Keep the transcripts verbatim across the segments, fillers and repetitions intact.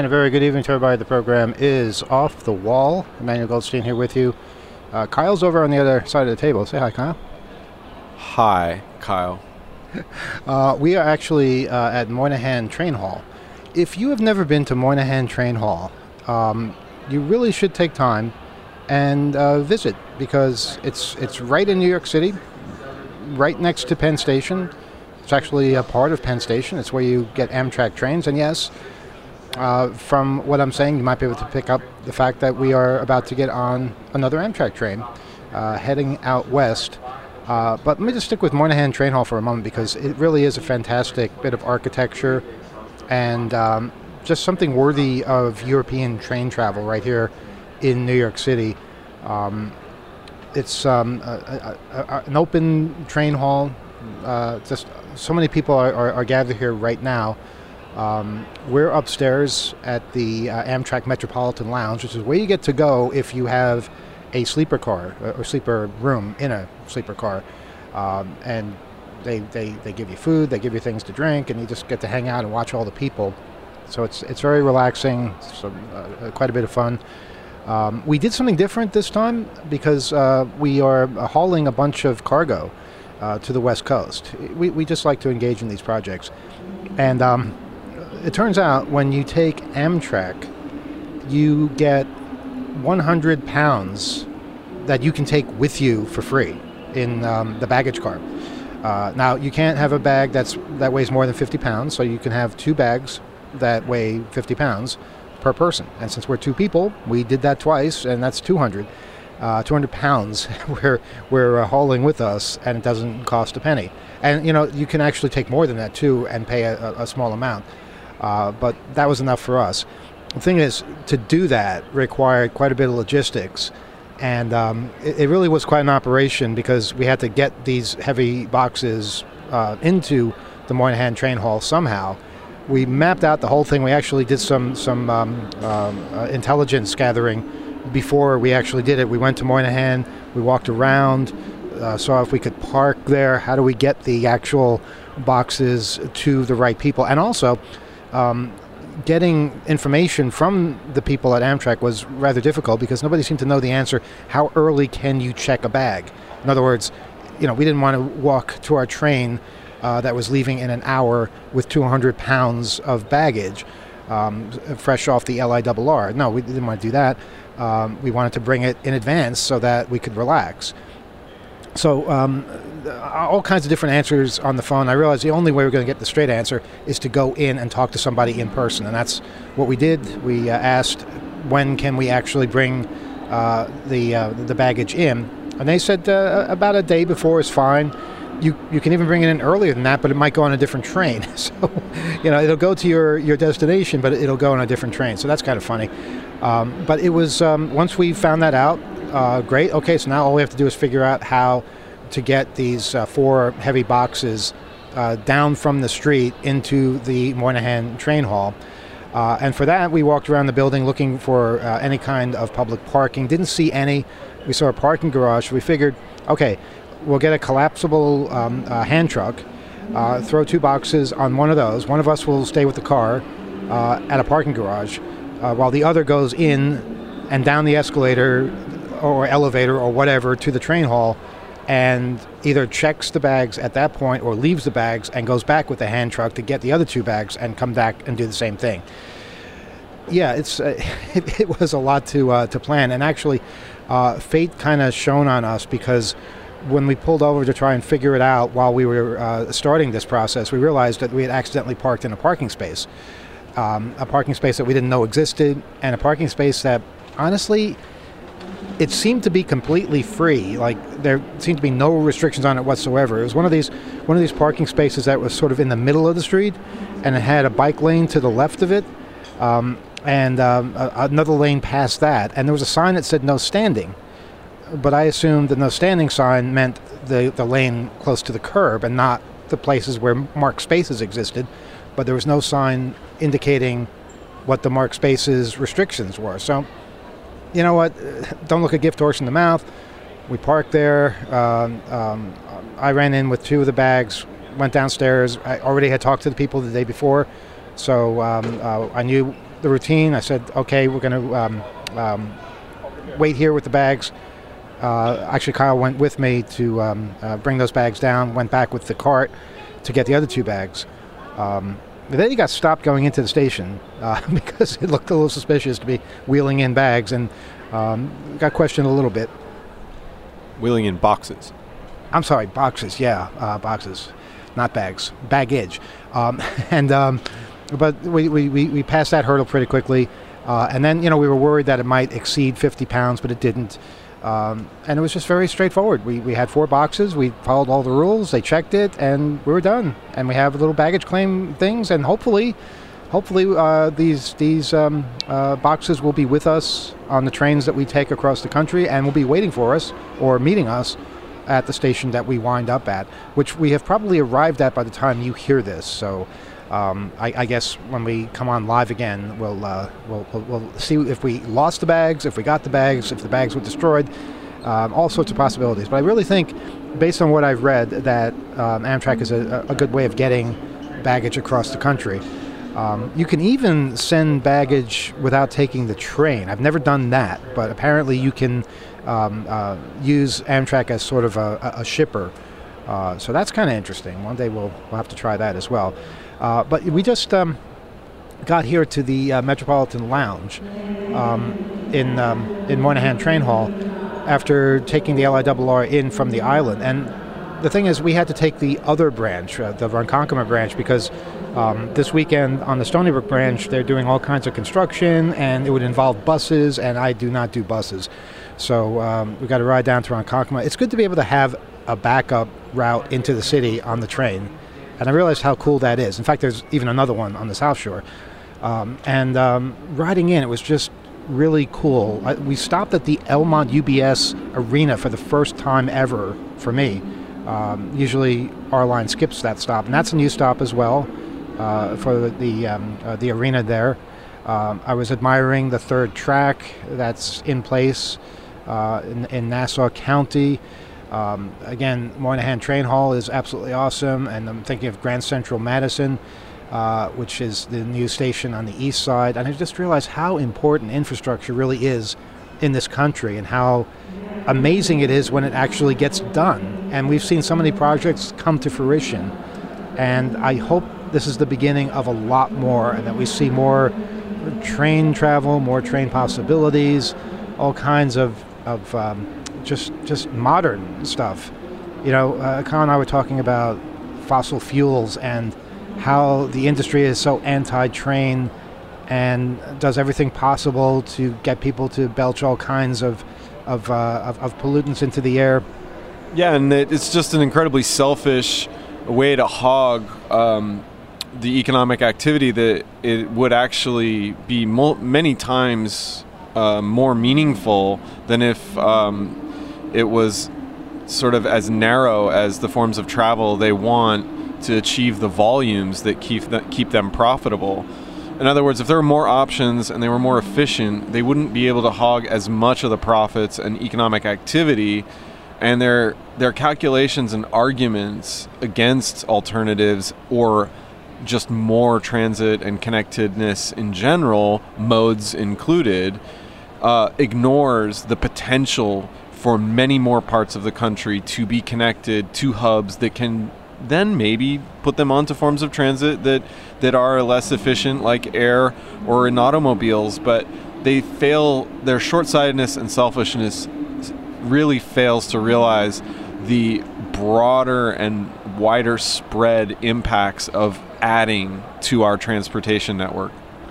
And a very good evening to everybody. The program is Off the Wall. Emmanuel Goldstein here with you. Uh, Kyle's over on the other side of the table. Say hi, Kyle. Hi, Kyle. Uh, we are actually uh, at Moynihan Train Hall. If you have never been to Moynihan Train Hall, um, you really should take time and uh, visit, because it's it's right in New York City, right next to Penn Station. It's actually a part of Penn Station. It's where you get Amtrak trains. And yes, uh, from what I'm saying, you might be able to pick up the fact that we are about to get on another Amtrak train uh, heading out west. Uh, but let me just stick with Moynihan Train Hall for a moment, because it really is a fantastic bit of architecture and um, just something worthy of European train travel right here in New York City. Um, it's um, a, a, a, an open train hall. Uh, just so many people are, are, are gathered here right now. Um, we're upstairs at the uh, Amtrak Metropolitan Lounge, which is where you get to go if you have a sleeper car or sleeper room in a sleeper car. Um, and they, they, they give you food, they give you things to drink, and you just get to hang out and watch all the people. So it's it's very relaxing, so, uh, quite a bit of fun. Um, we did something different this time because uh, we are hauling a bunch of cargo uh, to the West Coast. We, we just like to engage in these projects. And um, it turns out when you take Amtrak, you get one hundred pounds that you can take with you for free in um, the baggage car. Uh, now, you can't have a bag that's that weighs more than fifty pounds, so you can have two bags that weigh fifty pounds per person. And since we're two people, we did that twice, and that's two hundred. Uh, two hundred pounds we're, we're uh, hauling with us, and it doesn't cost a penny. And, you know, you can actually take more than that, too, and pay a, a small amount. Uh, but that was enough for us. The thing is, to do that required quite a bit of logistics. And um, it, it really was quite an operation, because we had to get these heavy boxes uh, into the Moynihan Train Hall somehow. We mapped out the whole thing. We actually did some some um, um, uh, intelligence gathering before we actually did it. We went to Moynihan, we walked around, uh, saw if we could park there, how do we get the actual boxes to the right people. And also, um, getting information from the people at Amtrak was rather difficult, because nobody seemed to know the answer. How early can you check a bag? In other words, you know, we didn't want to walk to our train uh, that was leaving in an hour with two hundred pounds of baggage, um, fresh off the L I R R. No, we didn't want to do that. Um, we wanted to bring it in advance so that we could relax. So um, all kinds of different answers on the phone. I realized the only way we're going to get the straight answer is to go in and talk to somebody in person, and that's what we did. We uh, asked, when can we actually bring uh, the uh, the baggage in? And they said uh, about a day before is fine. You you can even bring it in earlier than that, but it might go on a different train. So, you know, it'll go to your, your destination, but it'll go on a different train. So that's kind of funny. Um, but it was, um, once we found that out, uh, great. Okay, so now all we have to do is figure out how to get these uh, four heavy boxes uh, down from the street into the Moynihan Train Hall. Uh, and for that, we walked around the building looking for uh, any kind of public parking. Didn't see any. We saw a parking garage. We figured, okay, we'll get a collapsible um, uh, hand truck, uh, throw two boxes on one of those. One of us will stay with the car uh, at a parking garage, uh, while the other goes in and down the escalator or elevator or whatever to the train hall, and either checks the bags at that point or leaves the bags and goes back with the hand truck to get the other two bags and come back and do the same thing. Yeah, it's uh, it, it was a lot to uh, to plan, and actually uh, fate kind of shone on us, because when we pulled over to try and figure it out while we were uh, starting this process, we realized that we had accidentally parked in a parking space, um, a parking space that we didn't know existed, and a parking space that, honestly, it seemed to be completely free. Like, there seemed to be no restrictions on it whatsoever. It was one of these one of these parking spaces that was sort of in the middle of the street, and it had a bike lane to the left of it, um, and um, a, another lane past that, and there was a sign that said no standing. But I assumed the no standing sign meant the, the lane close to the curb and not the places where marked spaces existed. But there was no sign indicating what the marked spaces restrictions were. So, you know what? Don't look a gift horse in the mouth. We parked there. Um, um, I ran in with two of the bags, went downstairs. I already had talked to the people the day before, so um, uh, I knew the routine. I said, okay, we're going to um, um, wait here with the bags. Uh, actually, Kyle went with me to um, uh, bring those bags down, went back with the cart to get the other two bags. Um, but then he got stopped going into the station uh, because it looked a little suspicious to be wheeling in bags, and um, got questioned a little bit. Wheeling in boxes. I'm sorry, boxes, yeah, uh, boxes, not bags, baggage. Um, and um, But we, we, we, we passed that hurdle pretty quickly. Uh, and then, you know, we were worried that it might exceed fifty pounds, but it didn't. Um, and it was just very straightforward. We we had four boxes. We followed all the rules. They checked it, and we were done. And we have little baggage claim things, and hopefully, hopefully uh, these these um, uh, boxes will be with us on the trains that we take across the country, and will be waiting for us or meeting us at the station that we wind up at, which we have probably arrived at by the time you hear this. So. Um, I, I guess when we come on live again, we'll, uh, we'll, we'll we'll see if we lost the bags, if we got the bags, if the bags were destroyed, um, all sorts of possibilities. But I really think, based on what I've read, that um, Amtrak is a, a good way of getting baggage across the country. Um, you can even send baggage without taking the train. I've never done that, but apparently you can um, uh, use Amtrak as sort of a, a shipper. Uh, so that's kind of interesting. One day we'll, we'll have to try that as well. Uh, but we just um, got here to the uh, Metropolitan Lounge um, in um, in Moynihan Train Hall after taking the L I R R in from the island. And the thing is, we had to take the other branch, uh, the Ronkonkoma branch, because um, this weekend on the Stony Brook branch, they're doing all kinds of construction, and it would involve buses, and I do not do buses. So um, we got to ride down to Ronkonkoma. It's good to be able to have a backup route into the city on the train. And I realized how cool that is. In fact, there's even another one on the South Shore. Um, and um, riding in, it was just really cool. I, we stopped at the Elmont U B S Arena for the first time ever for me. Um, usually our line skips that stop, and that's a new stop as well uh, for the the, um, uh, the arena there. Um, I was admiring the third track that's in place uh, in, in Nassau County. Um, again, Moynihan Train Hall is absolutely awesome, and I'm thinking of Grand Central Madison, uh, which is the new station on the east side. And I just realized how important infrastructure really is in this country, and how amazing it is when it actually gets done. And we've seen so many projects come to fruition, and I hope this is the beginning of a lot more, and that we see more train travel, more train possibilities, all kinds of, of um, just just modern stuff. You know, uh, Kyle and I were talking about fossil fuels and how the industry is so anti-train and does everything possible to get people to belch all kinds of of, uh, of, of pollutants into the air. Yeah, and it, it's just an incredibly selfish way to hog um, the economic activity that it would actually be mo- many times uh, more meaningful than if um, it was sort of as narrow as the forms of travel they want to achieve the volumes that keep th- keep them profitable. In other words, if there were more options and they were more efficient, they wouldn't be able to hog as much of the profits and economic activity, and their their calculations and arguments against alternatives or just more transit and connectedness in general, modes included, uh, ignores the potential for many more parts of the country to be connected to hubs that can then maybe put them onto forms of transit that, that are less efficient, like air or in automobiles. But they fail, their short-sightedness and selfishness really fails to realize the broader and wider spread impacts of adding to our transportation network.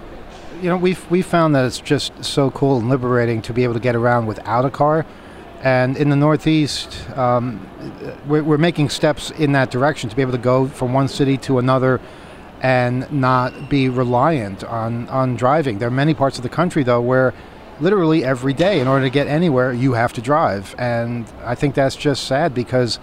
You know, we've, we've found that it's just so cool and liberating to be able to get around without a car. And in the Northeast, um, we're, we're making steps in that direction to be able to go from one city to another and not be reliant on, on driving. There are many parts of the country, though, where literally every day, in order to get anywhere, you have to drive. And I think that's just sad, because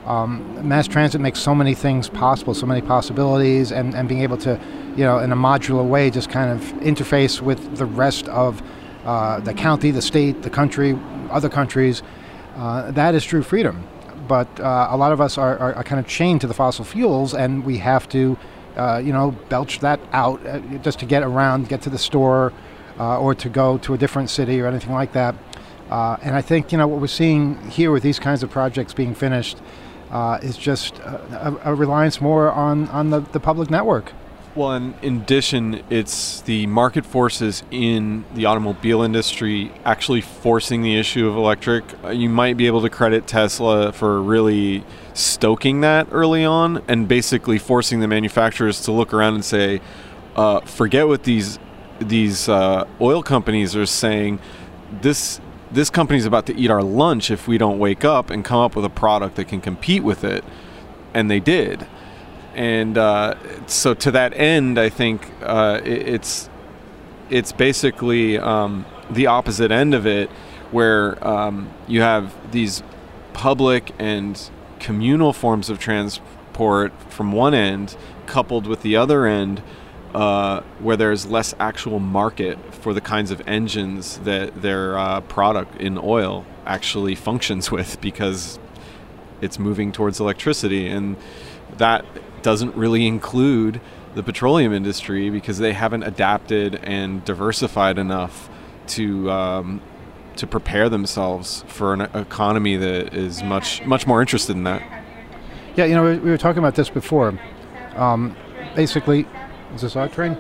um, mass transit makes so many things possible, so many possibilities, and, and being able to, you know, in a modular way, just kind of interface with the rest of uh, the county, the state, the country, other countries, uh, that is true freedom. But uh, a lot of us are, are, are kind of chained to the fossil fuels, and we have to uh, you know, belch that out uh, just to get around, get to the store, uh, or to go to a different city or anything like that. Uh, and I think, you know, what we're seeing here with these kinds of projects being finished uh, is just a, a reliance more on, on the, the public network. Well, and in addition, it's the market forces in the automobile industry actually forcing the issue of electric. Uh, you might be able to credit Tesla for really stoking that early on and basically forcing the manufacturers to look around and say, uh, forget what these these uh, oil companies are saying. This this company's about to eat our lunch if we don't wake up and come up with a product that can compete with it. And they did. And uh, so to that end, I think uh, it, it's it's basically um, the opposite end of it, where um, you have these public and communal forms of transport from one end, coupled with the other end, uh, where there's less actual market for the kinds of engines that their uh, product in oil actually functions with, because it's moving towards electricity. And that doesn't really include the petroleum industry because they haven't adapted and diversified enough to um, to prepare themselves for an economy that is much much more interested in that. Yeah, you know, we, we were talking about this before. Um, basically, is this our train?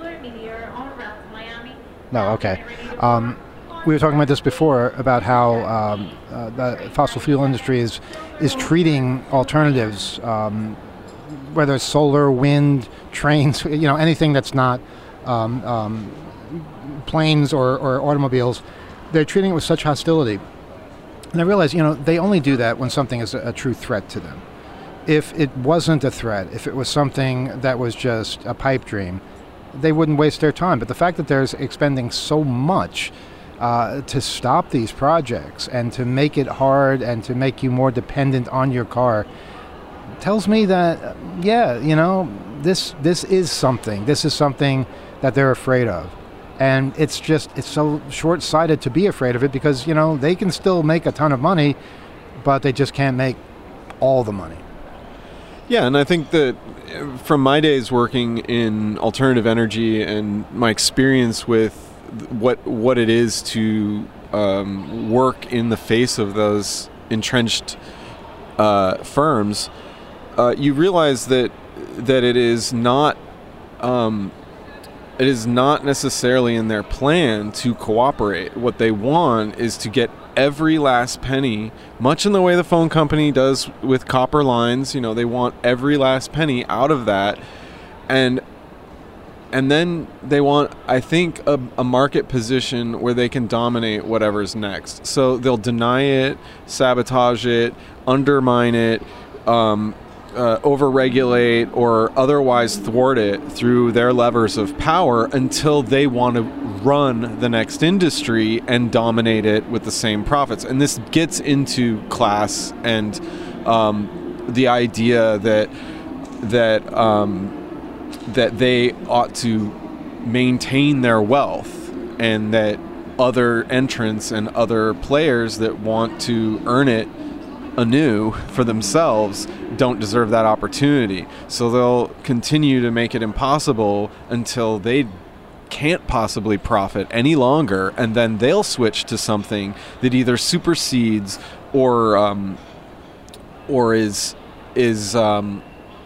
No, okay. Um, we were talking about this before about how um, uh, the fossil fuel industry is is treating alternatives. Um, whether it's solar, wind, trains, you know, anything that's not um, um, planes or, or automobiles, they're treating it with such hostility. And I realize, you know, they only do that when something is a, a true threat to them. If it wasn't a threat, if it was something that was just a pipe dream, they wouldn't waste their time. But the fact that they're expending so much uh, to stop these projects and to make it hard and to make you more dependent on your car tells me that, yeah, you know, this this is something. This is something that they're afraid of. And it's just, it's so short-sighted to be afraid of it because, you know, they can still make a ton of money, but they just can't make all the money. Yeah, and I think that from my days working in alternative energy and my experience with what what it is to um, work in the face of those entrenched uh, firms, Uh, you realize that that it is not um, it is not necessarily in their plan to cooperate. What they want is to get every last penny, much in the way the phone company does with copper lines. You know, they want every last penny out of that, and and then they want, I think, a, a market position where they can dominate whatever's next. So they'll deny it, sabotage it, undermine it. Um, Uh, overregulate or otherwise thwart it through their levers of power until they want to run the next industry and dominate it with the same profits. And this gets into class and um, the idea that that um, that they ought to maintain their wealth and that other entrants and other players that want to earn it anew for themselves don't deserve that opportunity. So they'll continue to make it impossible until they can't possibly profit any longer, and then they'll switch to something that either supersedes or um, or is is um,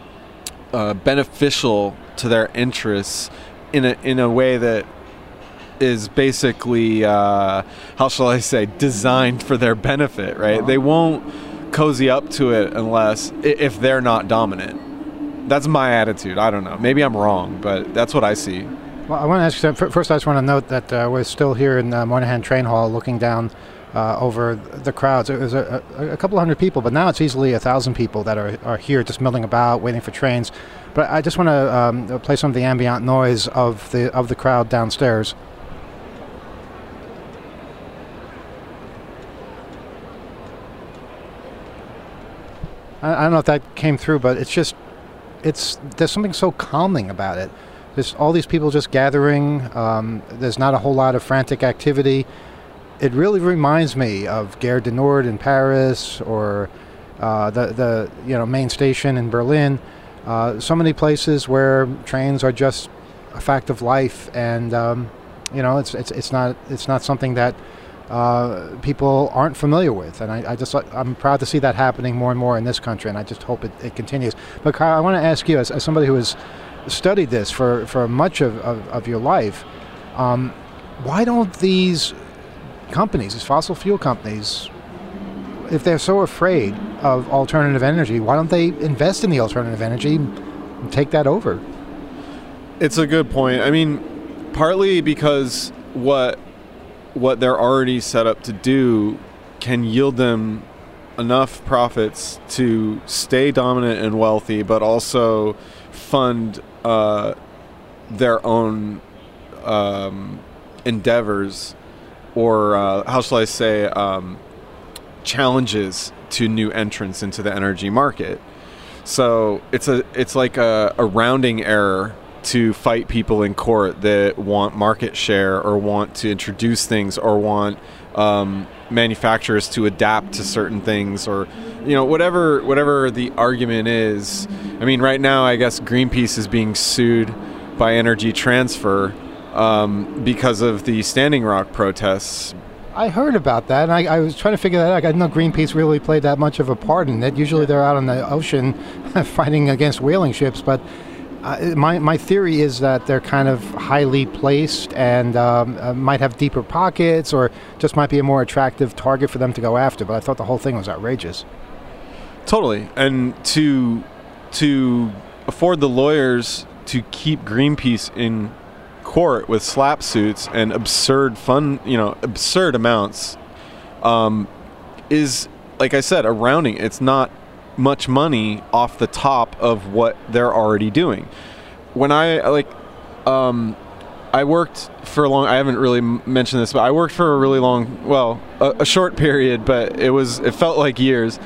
uh, beneficial to their interests in a in a way that is basically uh, how shall I say, designed for their benefit, right? They won't cozy up to it unless if they're not dominant. That's my attitude. I don't know. Maybe I'm wrong, but that's what I see. Well, I want to ask you, first I just want to note that uh, we're still here in uh, Moynihan Train Hall looking down uh, over the crowds. It was a, a, a couple hundred people, but now it's easily a thousand people that are, are here just milling about, waiting for trains. But I just want to um, play some of the ambient noise of the of the crowd downstairs. I don't know if that came through, but it's just, it's there's something so calming about it. There's all these people just gathering. Um, there's not a whole lot of frantic activity. It really reminds me of Gare du Nord in Paris or uh, the the you know main station in Berlin. uh, so many places where trains are just a fact of life, and um, you know, it's it's it's not it's not something that uh, people aren't familiar with. And I, I just I'm proud to see that happening more and more in this country, and I just hope it, it continues. But Kyle, I want to ask you, as, as somebody who has studied this for for much of of, of your life, um, why don't these companies, these fossil fuel companies, if they're so afraid of alternative energy, why don't they invest in the alternative energy and take that over? It's a good point. I mean, partly because what what they're already set up to do can yield them enough profits to stay dominant and wealthy, but also fund uh, their own um, endeavors, or uh, how shall I say, um, challenges to new entrants into the energy market. So it's a it's like a, a rounding error to fight people in court that want market share or want to introduce things or want um, manufacturers to adapt to certain things, or you know, whatever whatever the argument is. I mean, right now I guess Greenpeace is being sued by Energy Transfer um, because of the Standing Rock protests. I heard about that, and I, I was trying to figure that out. I didn't know Greenpeace really played that much of a part in it. Usually they're out on the ocean fighting against whaling ships, but uh, my, my theory is that they're kind of highly placed and um, uh, might have deeper pockets, or just might be a more attractive target for them to go after, but I thought the whole thing was outrageous. Totally. And to to afford the lawyers to keep Greenpeace in court with slap suits and absurd fun, you know, absurd amounts, um, is, like I said, a rounding. It's not much money off the top of what they're already doing. When I, like, um, I worked for a long, I haven't really mentioned this, but I worked for a really long, well, a, a short period, but it was, it felt like years,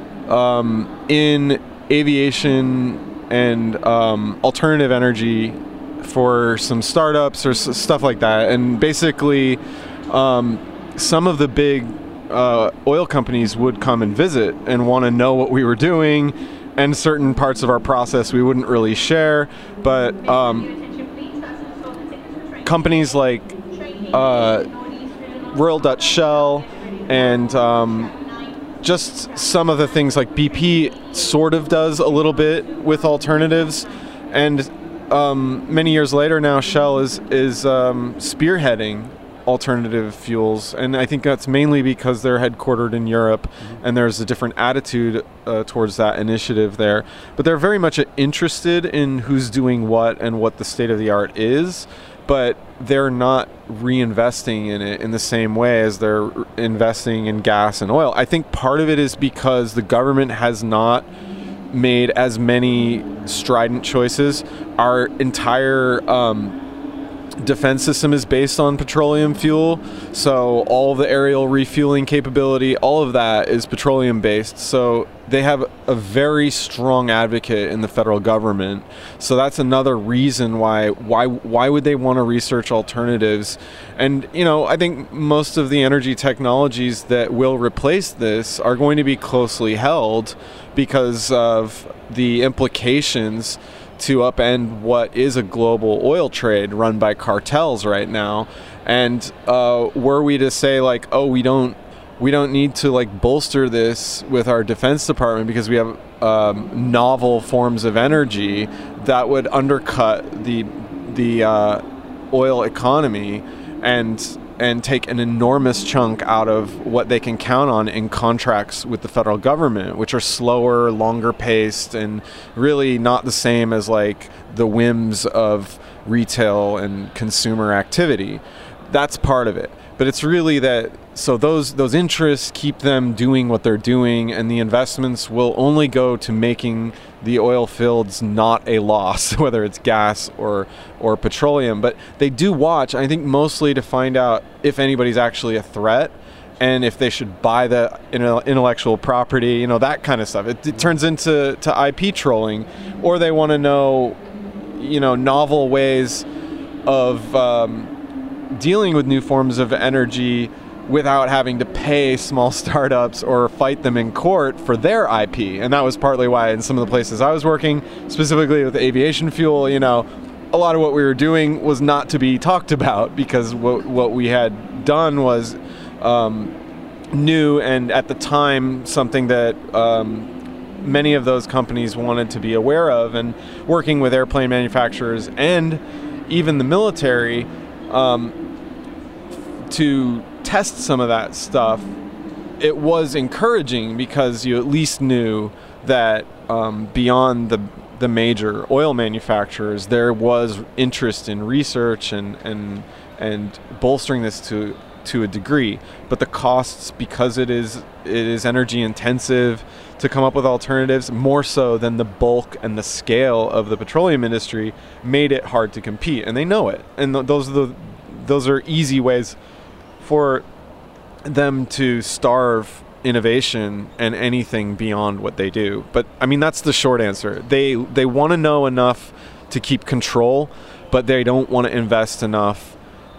um, in aviation and um, alternative energy for some startups or s- stuff like that. And basically, um, some of the big uh, oil companies would come and visit and want to know what we were doing, and certain parts of our process we wouldn't really share. But um, companies like uh, Royal Dutch Shell and um, just some of the things like B P sort of does a little bit with alternatives. And Um, many years later now, Shell is is um, spearheading alternative fuels, and I think that's mainly because they're headquartered in Europe, mm-hmm. and there's a different attitude uh, towards that initiative there. But they're very much interested in who's doing what and what the state of the art is, but they're not reinvesting in it in the same way as they're investing in gas and oil. I think part of it is because the government has not made as many strident choices. Our entire um, defense system is based on petroleum fuel, so all of the aerial refueling capability, all of that is petroleum based. So they have a very strong advocate in the federal government. So that's another reason why why why would they want to research alternatives? And you know, I think most of the energy technologies that will replace this are going to be closely held because of the implications to upend what is a global oil trade run by cartels right now. And uh, were we to say like, oh, we don't we don't need to like bolster this with our Defense Department because we have um, novel forms of energy, that would undercut the the uh, oil economy and and take an enormous chunk out of what they can count on in contracts with the federal government, which are slower, longer paced, and really not the same as like the whims of retail and consumer activity. That's part of it. But it's really that, so those those interests keep them doing what they're doing, and the investments will only go to making the oil fields not a loss, whether it's gas or or petroleum. But they do watch, I think, mostly to find out if anybody's actually a threat and if they should buy the intellectual property, you know, that kind of stuff. It, it turns into to I P trolling, or they want to know, you know, novel ways of um, dealing with new forms of energy without having to pay small startups or fight them in court for their I P. And that was partly why in some of the places I was working, specifically with aviation fuel, you know, a lot of what we were doing was not to be talked about, because what, what we had done was um, new, and at the time something that um, many of those companies wanted to be aware of. And working with airplane manufacturers and even the military um, to test some of that stuff, it was encouraging, because you at least knew that um, beyond the the major oil manufacturers, there was interest in research and and and bolstering this to to a degree. But the costs, because it is it is energy intensive to come up with alternatives, more so than the bulk and the scale of the petroleum industry, made it hard to compete, and they know it. And th- those are the those are easy ways for them to starve innovation and anything beyond what they do. But I mean, that's the short answer. They they want to know enough to keep control, but they don't want to invest enough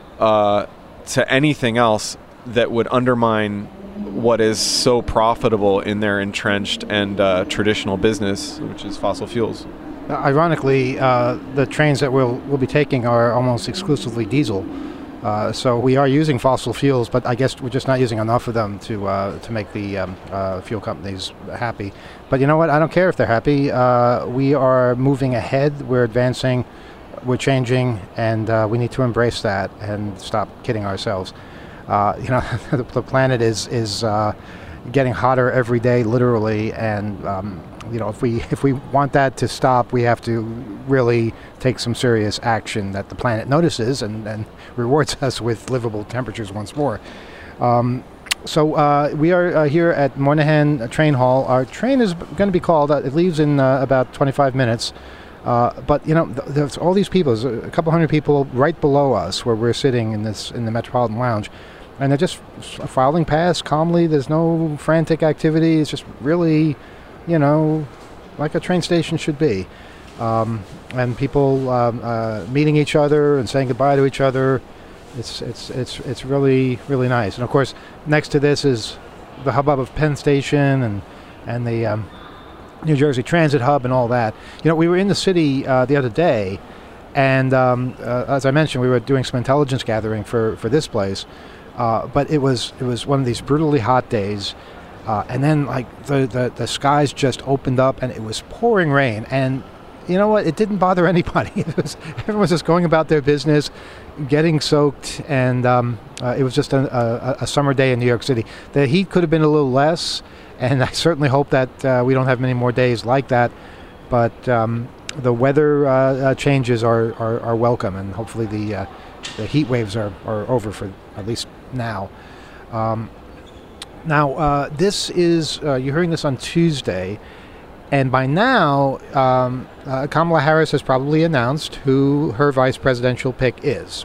uh, to anything else that would undermine what is so profitable in their entrenched and uh, traditional business, which is fossil fuels. Ironically, uh, the trains that we'll we'll be taking are almost exclusively diesel. Uh, so we are using fossil fuels, but I guess we're just not using enough of them to uh, to make the um, uh, fuel companies happy. But you know what? I don't care if they're happy. Uh, we are moving ahead. We're advancing. We're changing, and uh, we need to embrace that and stop kidding ourselves. Uh, you know, the, the planet is is uh, getting hotter every day, literally, and um, you know, if we if we want that to stop, we have to really take some serious action that the planet notices and, and rewards us with livable temperatures once more. Um, so uh, we are uh, here at Moynihan Train Hall. Our train is going to be called. Uh, it leaves in uh, about twenty-five minutes. Uh, but you know, th- there's all these people. There's a couple hundred people right below us, where we're sitting in this in the Metropolitan Lounge, and they're just filing past calmly. There's no frantic activity. It's just really, you know, like a train station should be. Um, and people um, uh, meeting each other and saying goodbye to each other. It's it's it's it's really really nice. And of course, next to this is the hubbub of Penn Station and and the um, New Jersey Transit Hub and all that. You know, we were in the city uh, the other day, and um, uh, as I mentioned, we were doing some intelligence gathering for, for this place. Uh, but it was it was one of these brutally hot days, uh, and then like the, the the skies just opened up and it was pouring rain. And you know what? It didn't bother anybody. It was, everyone was just going about their business, getting soaked, and um, uh, it was just a, a, a summer day in New York City. The heat could have been a little less. And I certainly hope that uh, we don't have many more days like that. But um, the weather uh, uh, changes are, are, are welcome, and hopefully the uh, the heat waves are, are over for at least now. Um, now, uh, this is, uh, you're hearing this on Tuesday, and by now, um, uh, Kamala Harris has probably announced who her vice presidential pick is.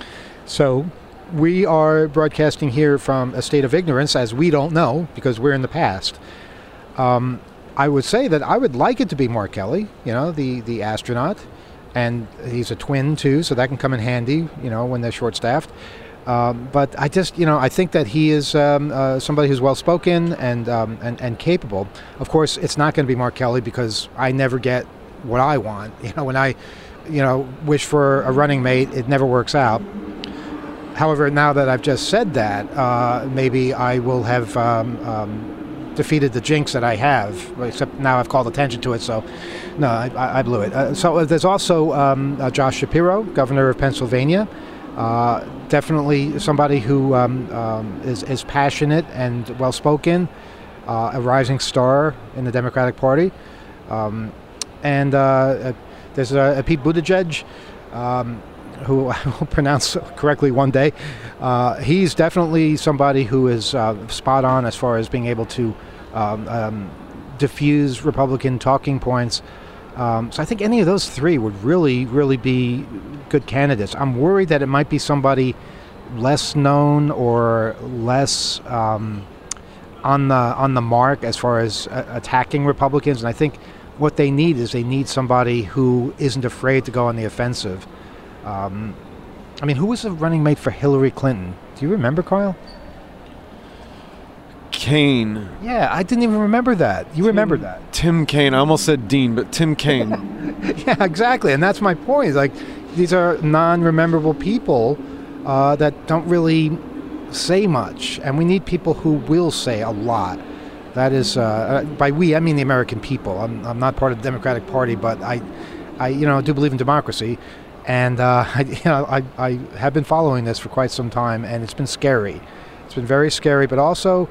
So we are broadcasting here from a state of ignorance, as we don't know, because we're in the past. Um, I would say that I would like it to be Mark Kelly, you know, the, the astronaut. And he's a twin, too, so that can come in handy, you know, when they're short-staffed. Um, but I just, you know, I think that he is um, uh, somebody who's well-spoken and, um, and, and capable. Of course, it's not going to be Mark Kelly, because I never get what I want. You know, when I, you know, wish for a running mate, it never works out. However, now that I've just said that, uh, maybe I will have um, um, defeated the jinx that I have, except now I've called attention to it, so no, I, I blew it. Uh, so there's also um, uh, Josh Shapiro, governor of Pennsylvania, uh, definitely somebody who um, um, is, is passionate and well-spoken, uh, a rising star in the Democratic Party. Um, and uh, there's a, a Pete Buttigieg, um, who I will pronounce correctly one day. Uh, he's definitely somebody who is uh, spot on as far as being able to um, um, diffuse Republican talking points. Um, so I think any of those three would really, really be good candidates. I'm worried that it might be somebody less known or less um, on the on the mark as far as uh, attacking Republicans. And I think what they need is they need somebody who isn't afraid to go on the offensive. Um, I mean, who was the running mate for Hillary Clinton? Do you remember, Kyle? Kaine. Yeah, I didn't even remember that. You Tim, remembered that. Tim Kaine. I almost said Dean, but Tim Kaine. Yeah, exactly. And that's my point. Like, these are non-rememberable people uh, that don't really say much. And we need people who will say a lot. That is, uh, by we, I mean the American people. I'm, I'm not part of the Democratic Party, but I, I, you know, do believe in democracy. And uh, I, you know, I, I have been following this for quite some time, and it's been scary. It's been very scary, but also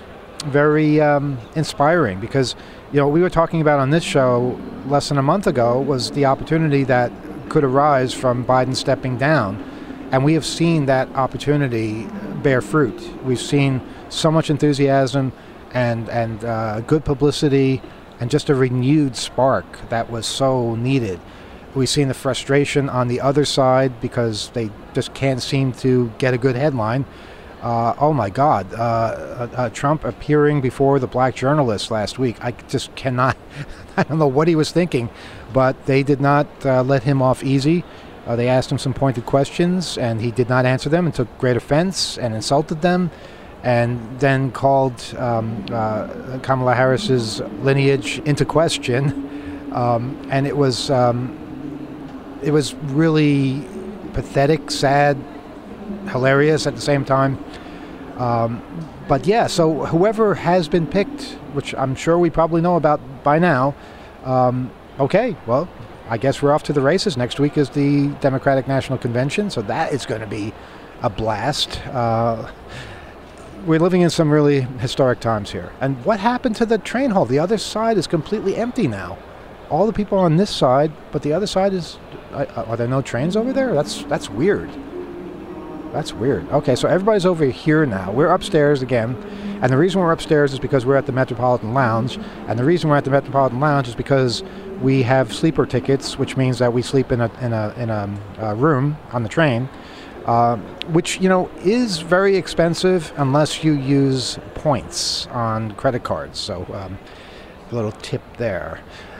very um, inspiring, because, you know, what we were talking about on this show less than a month ago was the opportunity that could arise from Biden stepping down. And we have seen that opportunity bear fruit. We've seen so much enthusiasm and, and uh, good publicity and just a renewed spark that was so needed. We've seen the frustration on the other side because they just can't seem to get a good headline. Uh, oh my God, uh, uh, uh, Trump appearing before the black journalists last week. I just cannot, I don't know what he was thinking, but they did not uh, let him off easy. Uh, they asked him some pointed questions, and he did not answer them and took great offense and insulted them, and then called um, uh, Kamala Harris's lineage into question. Um, and it was, um, it was really pathetic, sad, hilarious at the same time. Um, but yeah, so whoever has been picked, which I'm sure we probably know about by now, um, okay, well, I guess we're off to the races. Next week is the Democratic National Convention, so that is going to be a blast. Uh, we're living in some really historic times here. And what happened to the train hall? The other side is completely empty now. All the people are on this side, but the other side is... Are, are there no trains over there? That's that's weird. That's weird. Okay, so everybody's over here now. We're upstairs again. And the reason we're upstairs is because we're at the Metropolitan Lounge. And the reason we're at the Metropolitan Lounge is because we have sleeper tickets, which means that we sleep in a in a in a, a room on the train, uh, which, you know, is very expensive unless you use points on credit cards. So um, a little tip there.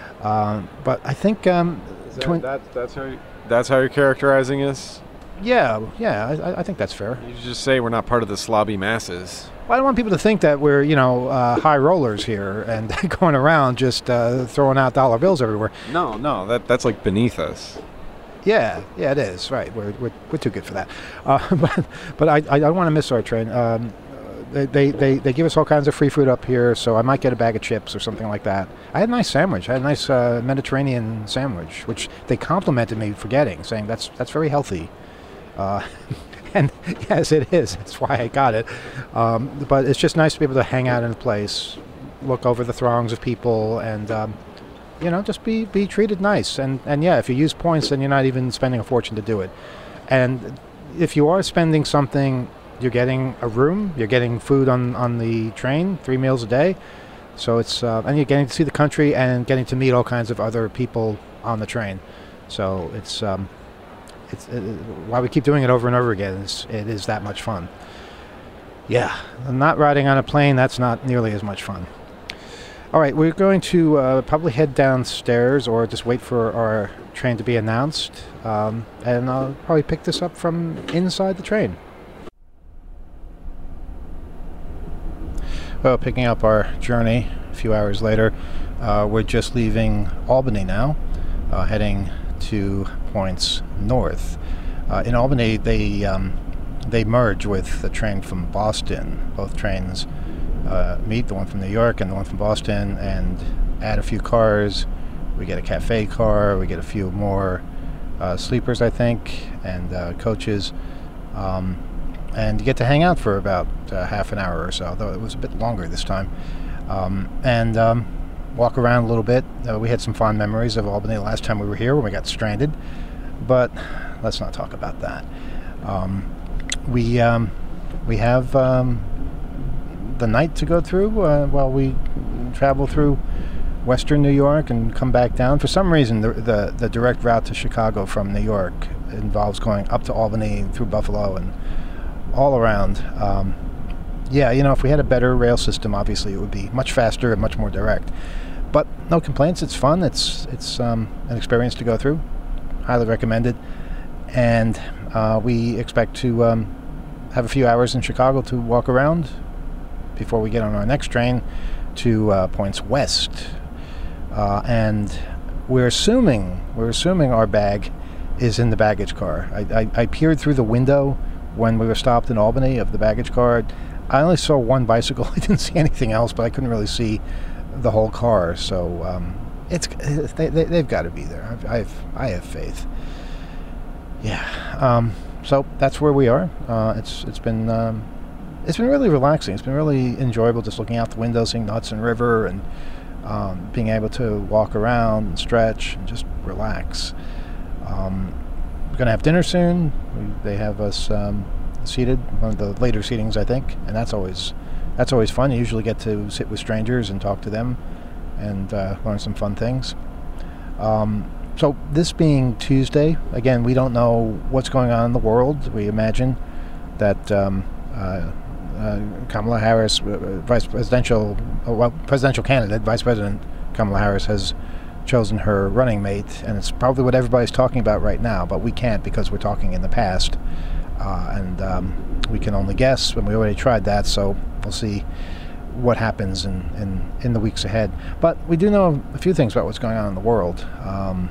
Um, but I think um, Is that, that, that's how you, that's how you're characterizing us. Yeah, yeah, I, I think that's fair. You just say we're not part of the slobby masses. Well, I don't want people to think that we're, you know, uh, high rollers here and going around just uh, throwing out dollar bills everywhere. No, no, that that's like beneath us. Yeah, yeah, it is. Right, we're we're, we're too good for that. Uh, but but I I don't want to miss our train. Um, they, they they they give us all kinds of free food up here, so I might get a bag of chips or something like that. I had a nice sandwich. I had a nice uh, Mediterranean sandwich, which they complimented me for getting, saying that's that's very healthy. Uh, and yes, it is. That's why I got it. Um, but it's just nice to be able to hang out in a place, look over the throngs of people, and um, you know, just be, be treated nice. And, and yeah, if you use points, then you're not even spending a fortune to do it. And if you are spending something, you're getting a room, you're getting food on, on the train, three meals a day. So it's uh, and you're getting to see the country and getting to meet all kinds of other people on the train. So it's. Um, It's, it, why we keep doing it over and over again is it is that much fun. Yeah, not riding on a plane, that's not nearly as much fun. All right, we're going to uh, probably head downstairs or just wait for our train to be announced, um, and I'll probably pick this up from inside the train. Well, picking up our journey a few hours later, uh, we're just leaving Albany now, uh, heading to points north. Uh, in Albany, they um, they merge with the train from Boston. Both trains uh, meet, the one from New York and the one from Boston, and add a few cars. We get a cafe car, we get a few more uh, sleepers, I think, and uh, coaches. Um, and you get to hang out for about uh, half an hour or so, though it was a bit longer this time. Um, and um, walk around a little bit. Uh, we had some fond memories of Albany the last time we were here when we got stranded, but let's not talk about that. Um, we um, we have um, the night to go through uh, while we travel through western New York and come back down. For some reason, the, the, the direct route to Chicago from New York involves going up to Albany, through Buffalo, and all around. Um, yeah, you know, if we had a better rail system, obviously it would be much faster and much more direct. But no complaints. It's fun. It's it's um, an experience to go through. Highly recommended. And uh, we expect to um, have a few hours in Chicago to walk around, before we get on our next train to uh, points west. Uh, and we're assuming we're assuming our bag is in the baggage car. I, I, I peered through the window when we were stopped in Albany of the baggage car. I only saw one bicycle. I didn't see anything else, but I couldn't really see the whole car. So um, it's they, they, they've got to be there. I've, I've I have faith. Yeah. Um, so that's where we are. Uh, it's it's been um, it's been really relaxing. It's been really enjoyable just looking out the window, seeing the Hudson River, and um, being able to walk around and stretch and just relax. Um, we're going to have dinner soon. We, they have us um, seated, one of the later seatings, I think, and that's always that's always fun. You usually get to sit with strangers and talk to them and uh, learn some fun things. Um, so this being Tuesday, again, we don't know what's going on in the world. We imagine that um, uh, uh, Kamala Harris, uh, vice presidential, uh, well, presidential candidate, Vice President Kamala Harris, has chosen her running mate, and it's probably what everybody's talking about right now, but we can't because we're talking in the past, uh, and um, we can only guess, and we already tried that, so we'll see what happens in, in, in the weeks ahead. But we do know a few things about what's going on in the world. Um,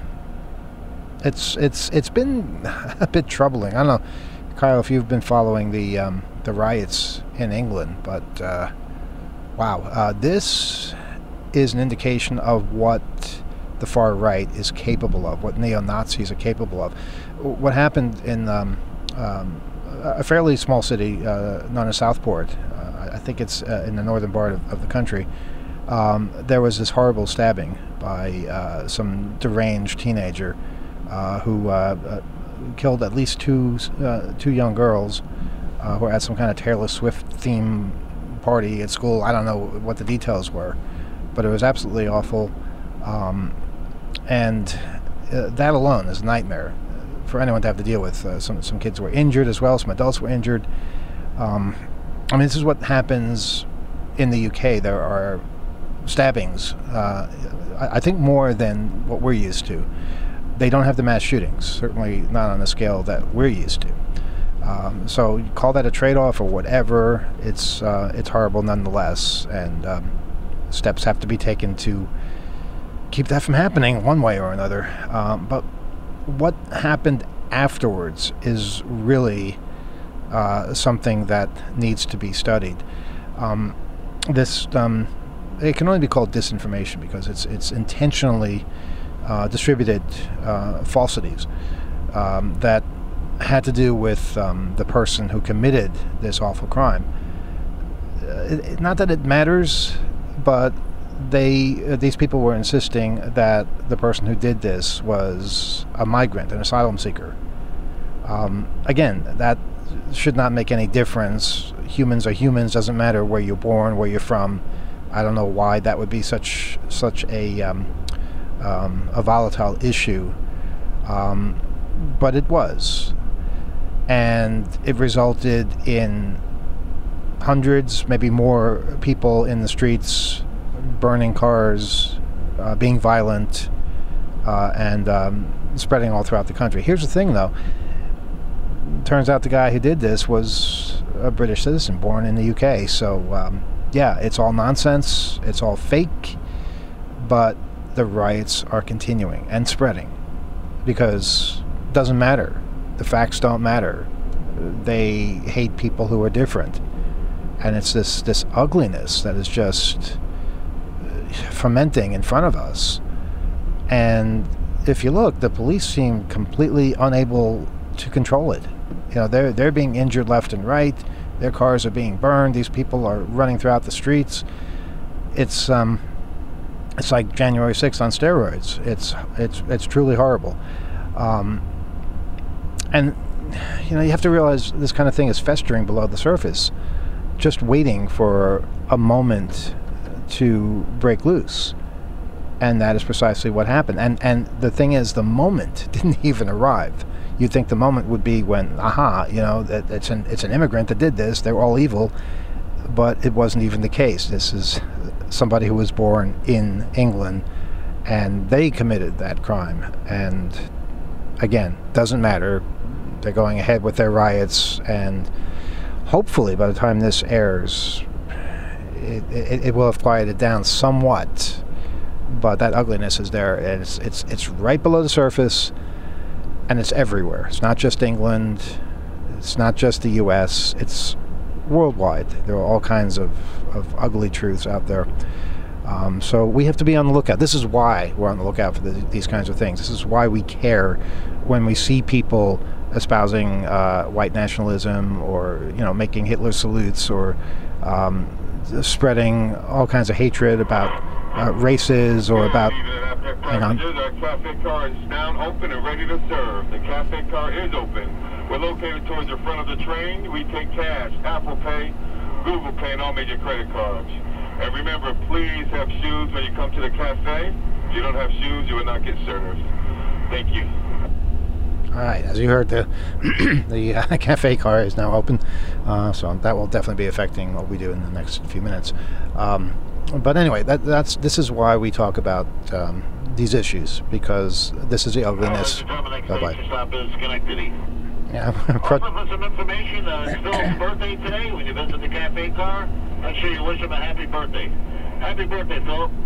it's it's it's been a bit troubling. I don't know, Kyle, if you've been following the um, the riots in England, but uh, wow, uh, this is an indication of what the far right is capable of, what neo-Nazis are capable of. What happened in um, um, a fairly small city uh, known as Southport, uh, I think it's uh, in the northern part of, of the country, um, there was this horrible stabbing by uh, some deranged teenager uh, who uh, uh, killed at least two uh, two young girls uh, who were at some kind of Taylor Swift theme party at school. I don't know what the details were, but it was absolutely awful. Um, and uh, that alone is a nightmare for anyone to have to deal with. Uh, some some kids were injured as well. Some adults were injured. Um, I mean, this is what happens in the U K. There are stabbings, uh, I, I think more than what we're used to. They don't have the mass shootings, certainly not on the scale that we're used to. Um, so you call that a trade-off or whatever, it's uh, it's horrible nonetheless, and um, steps have to be taken to keep that from happening one way or another. Um, but what happened afterwards is really uh, something that needs to be studied. Um, this um, it can only be called disinformation because it's it's intentionally uh, distributed uh, falsities um, that had to do with um, the person who committed this awful crime. Uh, it, not that it matters, but they uh, these people were insisting that the person who did this was a migrant, an asylum seeker. Um, again, that should not make any difference. Humans are humans. Doesn't matter where you're born, where you're from. I don't know why that would be such such a um, um, a volatile issue, um, but it was, and it resulted in hundreds, maybe more, people in the streets, burning cars, uh, being violent, uh, and um, spreading all throughout the country. Here's the thing, though. Turns out the guy who did this was a British citizen born in the U K. So, um, yeah, it's all nonsense. It's all fake. But the riots are continuing and spreading because it doesn't matter. The facts don't matter. They hate people who are different. And it's this, this ugliness that is just fermenting in front of us. And if you look, the police seem completely unable to control it. You know, they're they're being injured left and right. Their cars are being burned. These people are running throughout the streets. It's um, it's like January sixth on steroids. It's it's it's truly horrible. Um, and you know, you have to realize this kind of thing is festering below the surface, just waiting for a moment to break loose. And that is precisely what happened. And and the thing is, the moment didn't even arrive. You'd think the moment would be when, aha, you know, that it's an it's an immigrant that did this. They're all evil, but it wasn't even the case. This is somebody who was born in England, and they committed that crime. And again, doesn't matter. They're going ahead with their riots, and hopefully, by the time this airs, it, it, it will have quieted down somewhat, but that ugliness is there, and it's it's it's right below the surface, and it's everywhere. It's not just England, it's not just the U S, it's worldwide. There are all kinds of, of ugly truths out there. Um, so we have to be on the lookout. This is why we're on the lookout for the, these kinds of things. This is why we care when we see people espousing uh, white nationalism, or you know, making Hitler salutes, or um, spreading all kinds of hatred about uh, races, or about. Hang on. Our cafe car is now open and ready to serve. The cafe car is open. We're located towards the front of the train. We take cash, Apple Pay, Google Pay, and all major credit cards. And remember, please have shoes when you come to the cafe. If you don't have shoes, you will not get served. Thank you. All right, as you heard, the the uh, cafe car is now open, uh, so that will definitely be affecting what we do in the next few minutes. Um, but anyway, that, that's this is why we talk about um, these issues, because this is the ugliness. Bye bye. Yeah. Also, for some information, uh, it's Phil's birthday today. When you visit the cafe car, make sure you wish him a happy birthday. Happy birthday, Phil. All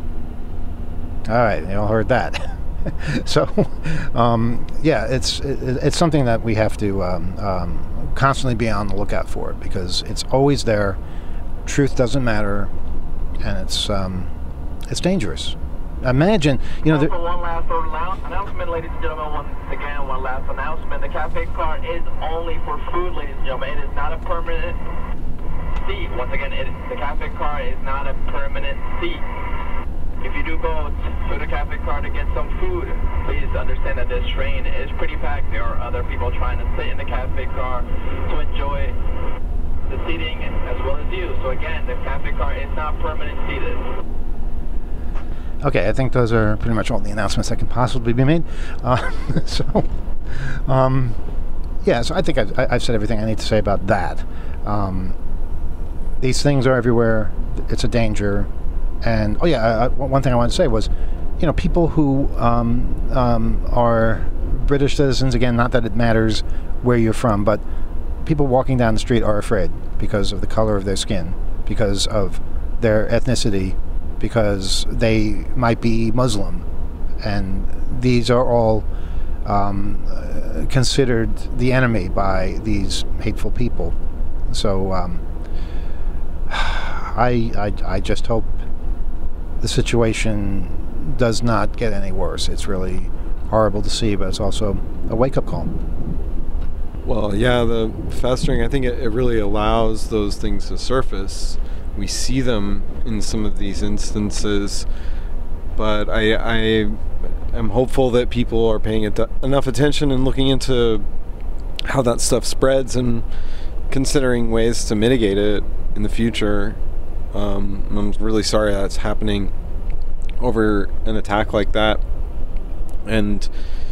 right, you all heard that. So, um, yeah, it's it, it's something that we have to um, um, constantly be on the lookout for, because it's always there. Truth doesn't matter, and it's um, it's dangerous. Imagine, you know. There- one last announcement, ladies and gentlemen. Once again, one last announcement. The cafe car is only for food, ladies and gentlemen. It is not a permanent seat. Once again, it, the cafe car is not a permanent seat. If you do go to the cafe car to get some food, please understand that this train is pretty packed. There are other people trying to sit in the cafe car to enjoy the seating as well as you. So again, the cafe car is not permanent seated. Okay, I think those are pretty much all the announcements that can possibly be made. Uh, so, um, yeah, so I think I've, I've said everything I need to say about that. Um, these things are everywhere. It's a danger. And, oh yeah, I, I, one thing I wanted to say was, you know, people who um, um, are British citizens, again, not that it matters where you're from, but people walking down the street are afraid because of the color of their skin, because of their ethnicity, because they might be Muslim, and these are all um, uh, considered the enemy by these hateful people. So um, I, I I just hope the situation does not get any worse. It's really horrible to see, but it's also a wake-up call. Well, yeah, the festering, I think it, it really allows those things to surface. We see them in some of these instances, but I, I am hopeful that people are paying at- enough attention and looking into how that stuff spreads and considering ways to mitigate it in the future. Um, I'm really sorry that's happening over an attack like that, and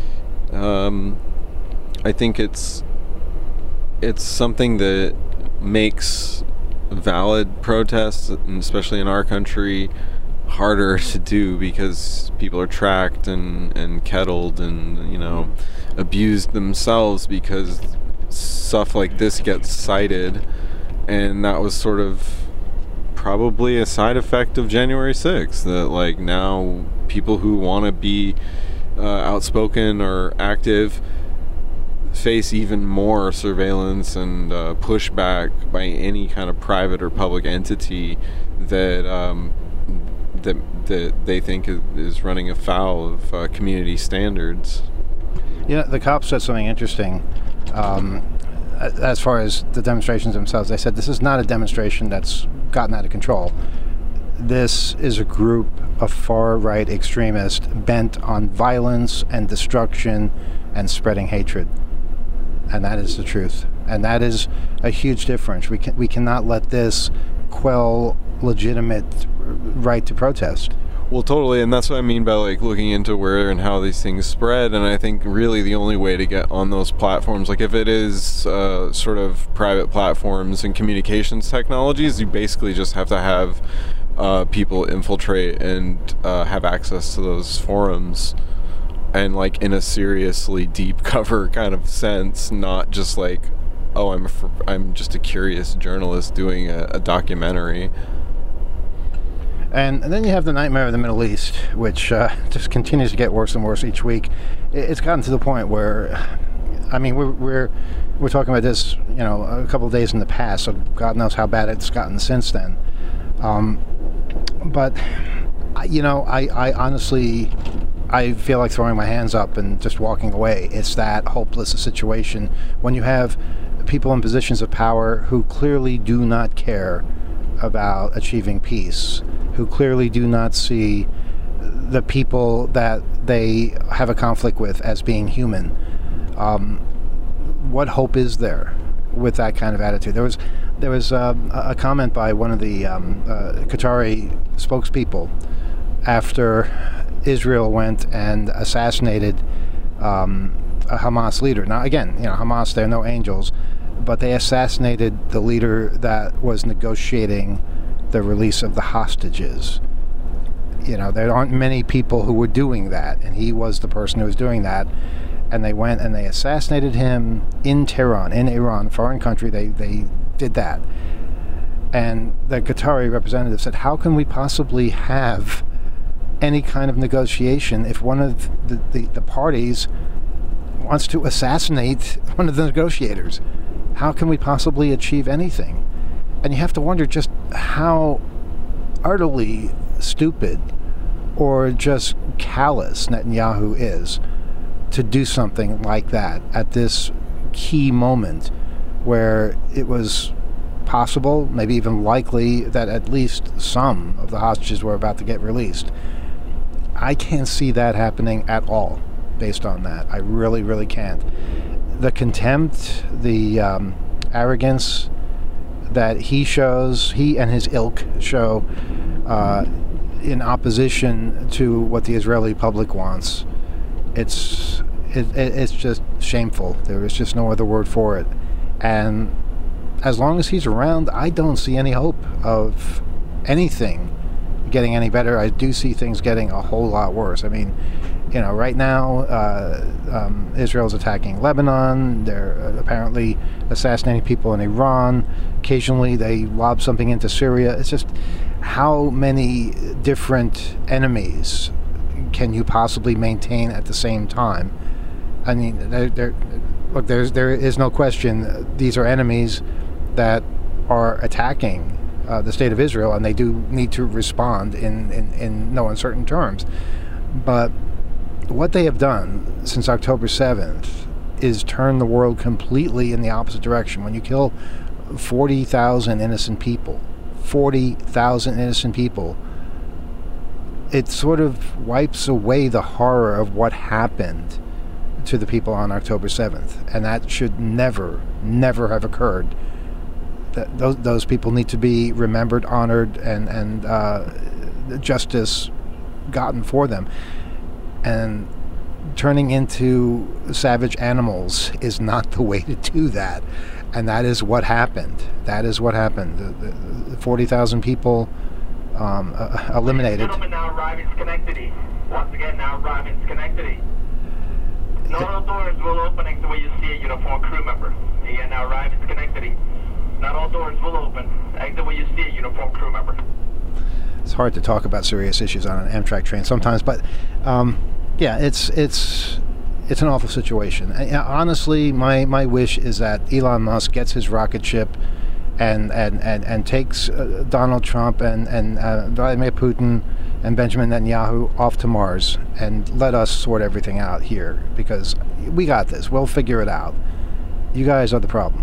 um, I think it's it's something that makes valid protests, and especially in our country, harder to do because people are tracked and, and kettled and, you know, abused themselves because stuff like this gets cited. And that was sort of probably a side effect of January sixth, that like now people who want to be uh, outspoken or active face even more surveillance and uh, pushback by any kind of private or public entity that um, that that they think is, is running afoul of uh, community standards. Yeah, the cops said something interesting. Um, as far as the demonstrations themselves, they said this is not a demonstration that's gotten out of control. This is a group of far-right extremists bent on violence and destruction and spreading hatred. And that is the truth. And that is a huge difference. We can, we cannot let this quell legitimate right to protest. Well, totally, and that's what I mean by like looking into where and how these things spread. And I think really the only way to get on those platforms, like if it is uh, sort of private platforms and communications technologies, you basically just have to have uh, people infiltrate and uh, have access to those forums. And like in a seriously deep cover kind of sense, not just like, oh, I'm a, I'm just a curious journalist doing a, a documentary. and, and then you have the nightmare of the Middle East, which uh, just continues to get worse and worse each week. It's gotten to the point where, I mean, we're we're we're talking about this, you know, a couple of days in the past, so God knows how bad it's gotten since then. Um, but you know, I, I honestly, I feel like throwing my hands up and just walking away. It's that hopeless a situation when you have people in positions of power who clearly do not care about achieving peace, who clearly do not see the people that they have a conflict with as being human. Um, what hope is there with that kind of attitude? There was there was um, a comment by one of the um, uh, Qatari spokespeople after Israel went and assassinated um, a Hamas leader. Now, again, you know, Hamas, they're no angels, but they assassinated the leader that was negotiating the release of the hostages. You know, there aren't many people who were doing that, and he was the person who was doing that. And they went and they assassinated him in Tehran, in Iran, foreign country. They they did that. And the Qatari representative said, how can we possibly have any kind of negotiation if one of the, the, the parties wants to assassinate one of the negotiators? How can we possibly achieve anything? And you have to wonder just how utterly stupid or just callous Netanyahu is to do something like that at this key moment where it was possible, maybe even likely, that at least some of the hostages were about to get released. I can't see that happening at all based on that. I really, really can't. The contempt, the um, arrogance that he shows, he and his ilk show uh, in opposition to what the Israeli public wants, it's it, it, it's just shameful. There is just no other word for it. And as long as he's around, I don't see any hope of anything getting any better. I do see things getting a whole lot worse. I mean, you know, right now uh, um, Israel's attacking Lebanon. They're uh, apparently assassinating people in Iran. Occasionally they lob something into Syria. It's just, how many different enemies can you possibly maintain at the same time? I mean, there, there, look, there's, there is no question these are enemies that are attacking uh, the state of Israel, and they do need to respond in, in, in no uncertain terms. But what they have done since October seventh is turn the world completely in the opposite direction. When you kill forty thousand innocent people, forty thousand innocent people, it sort of wipes away the horror of what happened to the people on October seventh. And that should never, never have occurred. That those, those people need to be remembered, honored, and, and uh, justice gotten for them. And turning into savage animals is not the way to do that. And that is what happened. That is what happened. The, the, the forty thousand people um, uh, eliminated. Gentlemen, now arriving in Schenectady. Once again, now arriving in Schenectady. No all doors will open until where you see a uniformed crew member. Again, now arriving in Schenectady. Not all doors will open. Exit where you see a uniformed crew member. It's hard to talk about serious issues on an Amtrak train sometimes, but um, yeah, it's it's it's an awful situation. And, honestly, my, my wish is that Elon Musk gets his rocket ship and and, and, and takes uh, Donald Trump and, and uh, Vladimir Putin and Benjamin Netanyahu off to Mars and let us sort everything out here, because we got this. We'll figure it out. You guys are the problem.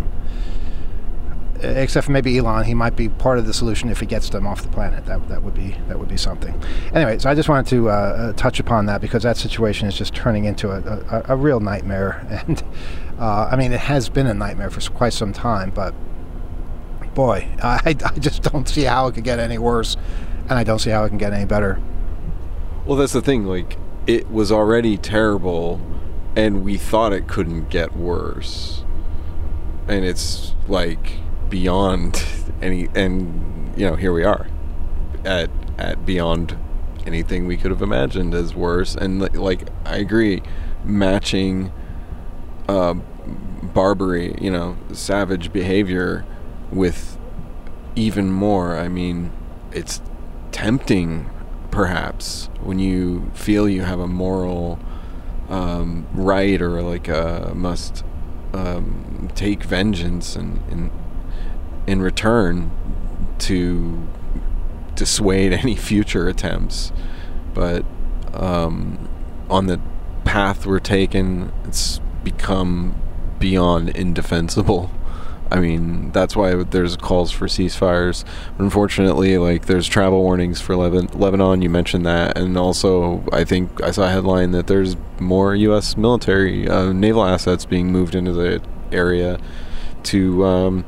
Except for maybe Elon, he might be part of the solution if he gets them off the planet. That that would be that would be something. Anyway, so I just wanted to uh, touch upon that, because that situation is just turning into a, a, a real nightmare. And uh, I mean, it has been a nightmare for quite some time, but boy, I, I just don't see how it could get any worse, and I don't see how it can get any better. Well, that's the thing. Like, it was already terrible, and we thought it couldn't get worse, and it's like beyond any, and you know, here we are at at beyond anything we could have imagined as worse. And like, I agree, matching uh barbary, you know, savage behavior with even more, I mean, it's tempting, perhaps, when you feel you have a moral um, right or like a must um, take vengeance and in in return to dissuade any future attempts. But um, on the path we're taking, it's become beyond indefensible. I mean, that's why there's calls for ceasefires. Unfortunately, like, there's travel warnings for Lebanon, Lebanon. You mentioned that. And also, I think I saw a headline that there's more U S military, uh, naval assets being moved into the area to um,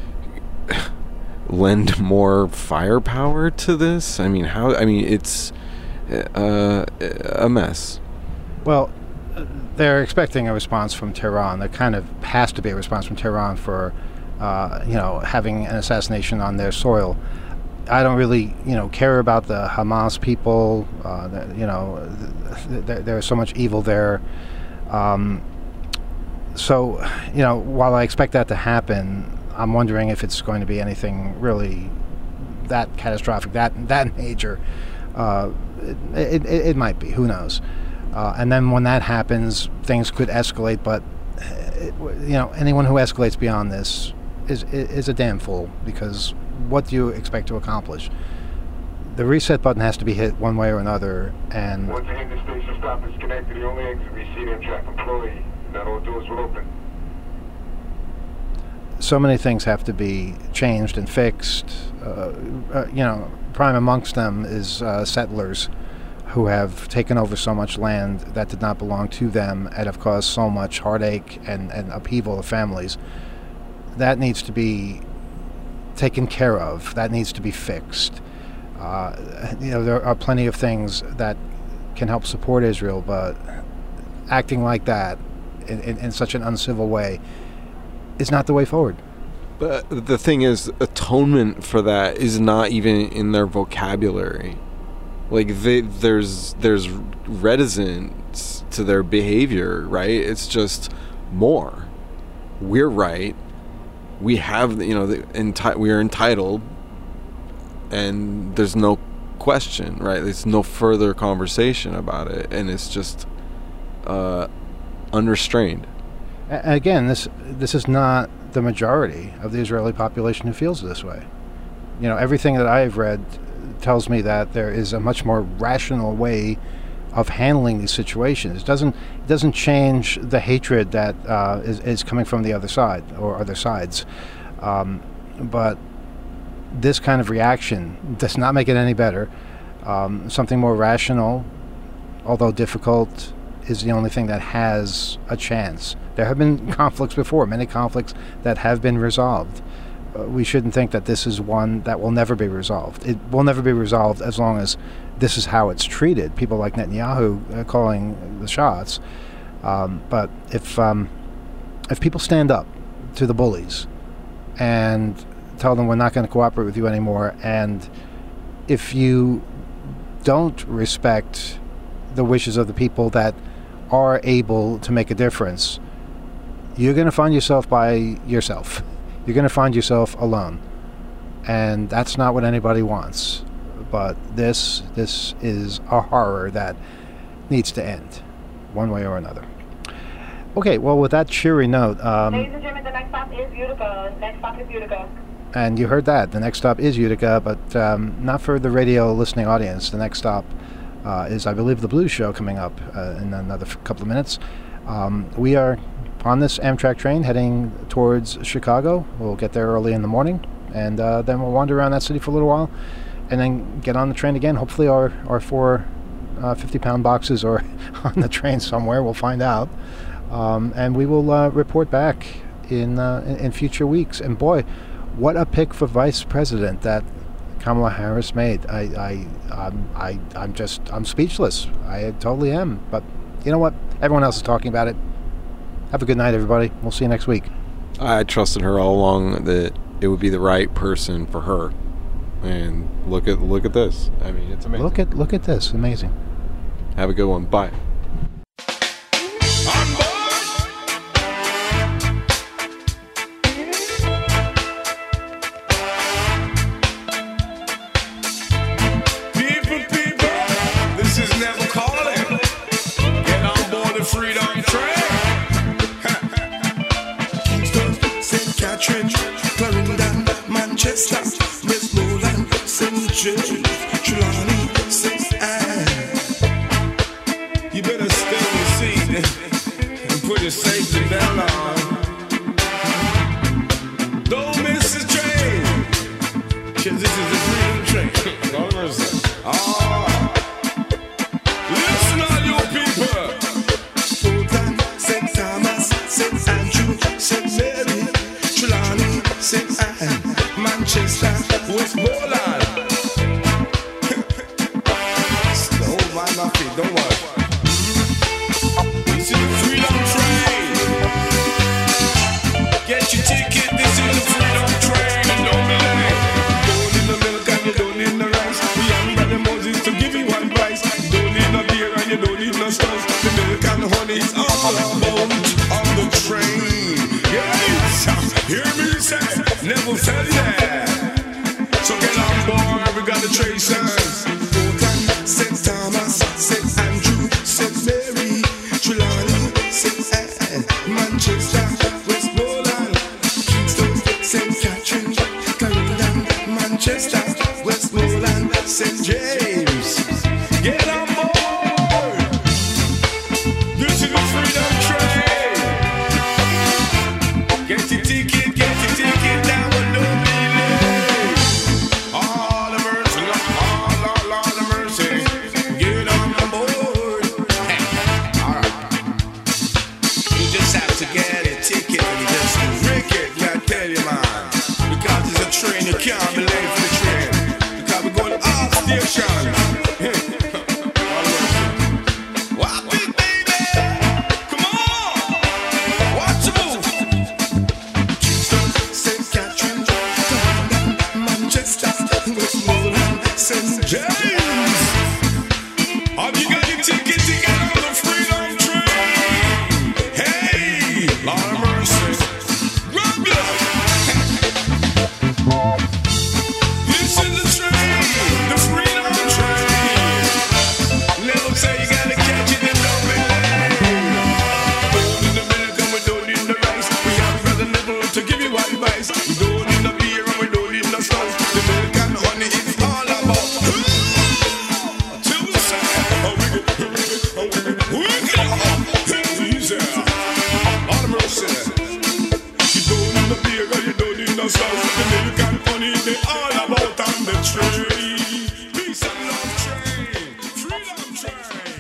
lend more firepower to this. I mean, how? I mean, it's uh, a mess. Well, they're expecting a response from Tehran. There kind of has to be a response from Tehran for, uh, you know, having an assassination on their soil. I don't really, you know, care about the Hamas people. Uh, the, you know, th- th- there's so much evil there. Um, so, you know, while I expect that to happen, I'm wondering if it's going to be anything really that catastrophic, that that major. Uh, it, it, it might be. Who knows? Uh, and then when that happens, things could escalate. But it, you know, anyone who escalates beyond this is is a damn fool, because what do you expect to accomplish? The reset button has to be hit one way or another. And once again, the station stop is connected. The only exit we see Amtrak employee. Not all doors will open. So many things have to be changed and fixed. Uh, uh, you know, prime amongst them is uh, settlers who have taken over so much land that did not belong to them and have caused so much heartache and, and upheaval of families. That needs to be taken care of. That needs to be fixed. Uh, you know, there are plenty of things that can help support Israel, but acting like that in, in, in such an uncivil way is not the way forward. But the thing is, atonement for that is not even in their vocabulary. Like, they, there's there's reticence to their behavior, right? It's just more. We're right. We have, you know, the enti- we are entitled, and there's no question, right? There's no further conversation about it, and it's just uh, unrestrained. Again, this this is not the majority of the Israeli population who feels this way. You know, everything that I've read tells me that there is a much more rational way of handling these situations. It doesn't it doesn't change the hatred that uh, is, is coming from the other side or other sides. Um, but this kind of reaction does not make it any better. Um, something more rational, although difficult, is the only thing that has a chance. There have been conflicts before, many conflicts that have been resolved. Uh, we shouldn't think that this is one that will never be resolved. It will never be resolved as long as this is how it's treated. People like Netanyahu uh, calling the shots. Um, but if um, if people stand up to the bullies and tell them we're not going to cooperate with you anymore, and if you don't respect the wishes of the people that are able to make a difference, you're going to find yourself by yourself. You're going to find yourself alone. And that's not what anybody wants. But this this is a horror that needs to end, one way or another. Okay, well, with that cheery note... Um, Ladies and gentlemen, the next stop is Utica. Next stop is Utica. And you heard that. The next stop is Utica, but um, not for the radio listening audience. The next stop uh, is, I believe, the Blues Show coming up uh, in another f- couple of minutes. Um, we are on this Amtrak train heading towards Chicago. We'll get there early in the morning, and uh, then we'll wander around that city for a little while, and then get on the train again. Hopefully our, our four uh, fifty-pound boxes are on the train somewhere. We'll find out. Um, and we will uh, report back in, uh, in in future weeks. And boy, what a pick for vice president that Kamala Harris made. I, I, I'm, I, I'm just, I'm speechless. I totally am. But you know what? Everyone else is talking about it. Have a good night, everybody. We'll see you next week. I trusted her all along that it would be the right person for her. And look at look at this. I mean, it's amazing. Look at look at this. Amazing. Have a good one. Bye. this is never calling. Get on board the Freedom Train. Kingston, Saint Catherine, Clarendon, Manchester, Westmoreland, Saint James, Trelawney, Saint Anne. You better stay in the seat and put your safety belt on. Don't miss the train, 'cause this is the Freedom Train. Lord mercy. Oh. Listen, all you people. Fulton, Saint Thomas, Saint Andrew, Saint Mary, Trelawney, Saint Anne, Manchester, Westmoreland. Don't mind my feet, don't worry. This is the Freedom Train. Get your ticket, this is the Freedom Train. And don't be late. Don't need no milk and you don't need no rice. We haven't got the Moses to give you one price. You don't need no beer and you don't need no stuff. The milk and the honey is all about on the train. Yes, hear me say, never felt that. So get on board, we got the Tracers. Fulton, Saint Thomas, Saint Andrew, Saint Mary, Trelawney, Saint Anne, Manchester, Westmoreland, Kingston, Saint Catherine, Clarendon, Manchester, Westmoreland, Saint James. Get on board. This is the Freedom Train. Get your ticket, get your ticket now and don't be late. All the mercy, all, all, all the mercy. Get on board. All right. You just have to get a ticket and you just rig it, I tell you, man. Because it's a train, you can't be late for the train. Because we're going off station. Whop it, baby. Come on. Watch it move. Kingston, Saint Catherine, Clarendon, Manchester, Westmoreland, Saint James. Have you got your ticket to get on the Freedom Train? Hey, Lord of mercy. Rub it. This is the train, the Freedom Train. Never say you gotta catch it and don't be late. Don't need the milk and we don't need the rice. We have got the nibble to give you advice. We don't need no beer and we don't need no stuff. The milk and honey is all about. Till the side, oh we get, oh we get, we get, easy. All the mercy. You don't need no beer and you don't need no stuff. The milk and honey they all about on the train. Peace and love train, Freedom Train.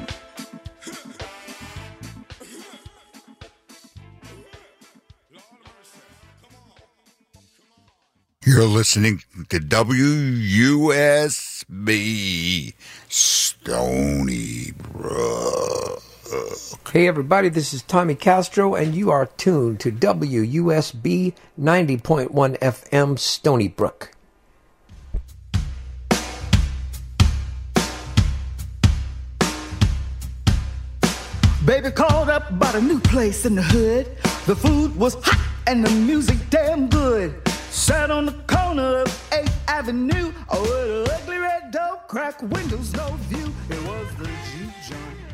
Lord mercy, come on. You're listening to W U S B Stony Brook. Hey everybody, this is Tommy Castro, and you are tuned to W U S B ninety point one F M Stony Brook. Baby called up about a new place in the hood. The food was hot and the music damn good. Sat on the corner of eighth Avenue, oh, with an ugly red door, cracked windows, no view. It was the juke joint.